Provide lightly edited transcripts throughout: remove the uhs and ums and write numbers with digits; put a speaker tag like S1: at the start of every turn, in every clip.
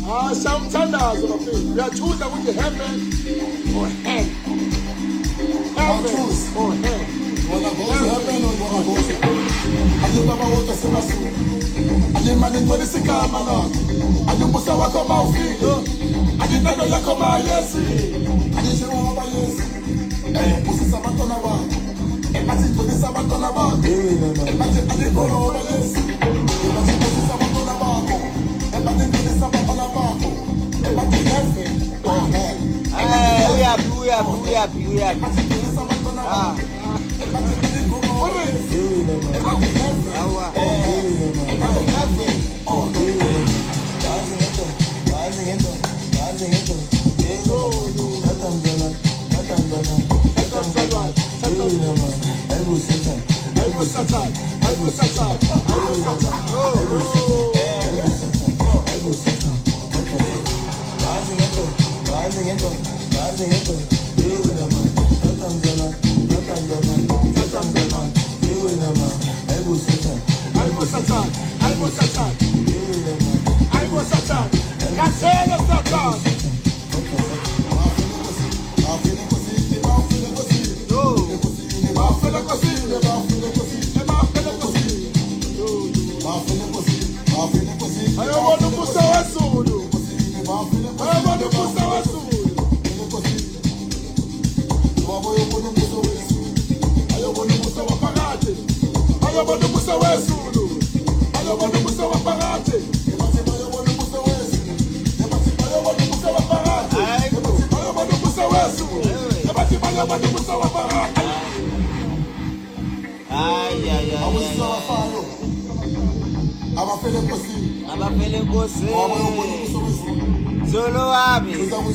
S1: Siyamthandaza bafethu. Uyachuza ukuthi heaven or hell. Heaven or hell.
S2: Wona goes heaven or wona goes hell. Aje baba wote sema su. Aje mani ngwele sikama na. Aje mbusa wako maufiki. Aje neno yako ma Yesu. Aje shiro wa Yesu. Pusi sabato na wa. Aje ngwele sabato na wa. Aje koro wa Yesu. Aje pusi sabato na wa. Aje ngwele sabato na wa. Aje heaven or hell.
S3: We happy. Ah. Abafele Nkosi. Zolo wapi?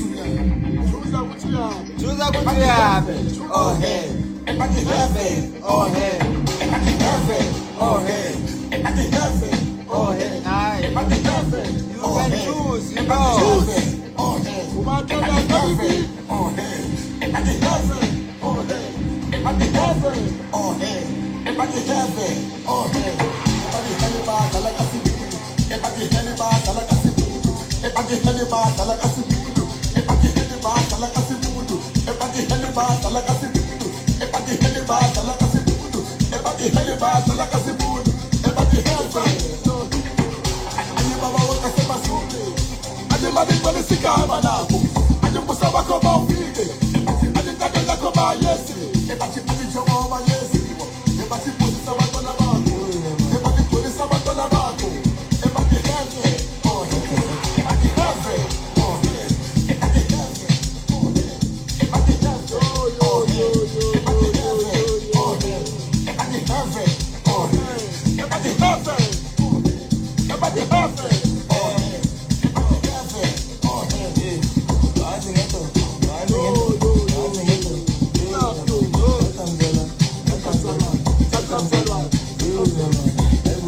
S3: Chuza kuti yapi? Oh hey. Heaven. Oh hey.
S2: Heaven or hell. Heaven or hell.
S3: Aye. You can choose, you know.
S2: Heaven or hell. Heaven or hell. Heaven or hell. Heaven or hell.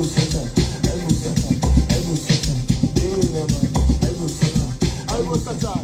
S1: What's that?